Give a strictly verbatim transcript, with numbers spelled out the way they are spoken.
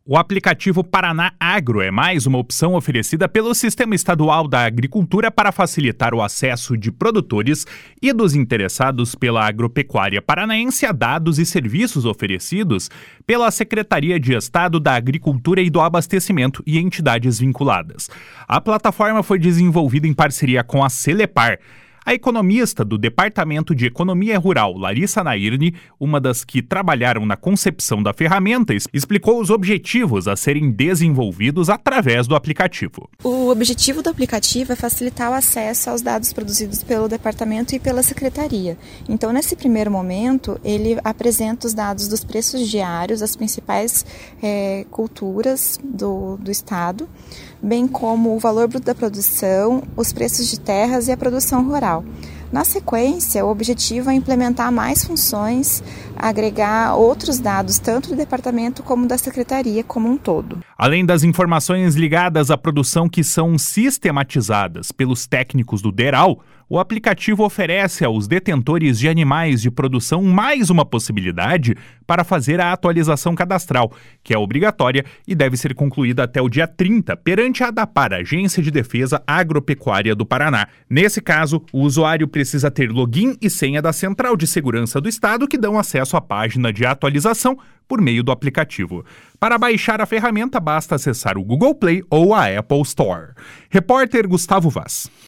O aplicativo Paraná Agro é mais uma opção oferecida pelo Sistema Estadual da Agricultura para facilitar o acesso de produtores e dos interessados pela agropecuária paranaense a dados e serviços oferecidos pela Secretaria de Estado da Agricultura e do Abastecimento e entidades vinculadas. A plataforma foi desenvolvida em parceria com a Celepar. A economista do Departamento de Economia Rural, Larissa Nairne, uma das que trabalharam na concepção da ferramenta, explicou os objetivos a serem desenvolvidos através do aplicativo. O objetivo do aplicativo é facilitar o acesso aos dados produzidos pelo departamento e pela secretaria. Então, nesse primeiro momento, ele apresenta os dados dos preços diários das principais é, culturas do, do estado, bem como o valor bruto da produção, os preços de terras e a produção rural. Na sequência, o objetivo é implementar mais funções, agregar outros dados, tanto do departamento como da secretaria como um todo. Além das informações ligadas à produção que são sistematizadas pelos técnicos do DERAL, o aplicativo oferece aos detentores de animais de produção mais uma possibilidade para fazer a atualização cadastral, que é obrigatória e deve ser concluída até o dia trinta perante a ADAPAR, Agência de Defesa Agropecuária do Paraná. Nesse caso, o usuário precisa ter login e senha da Central de Segurança do Estado, que dão acesso à página de atualização por meio do aplicativo. Para baixar a ferramenta, basta acessar o Google Play ou a Apple Store. Repórter Gustavo Vaz.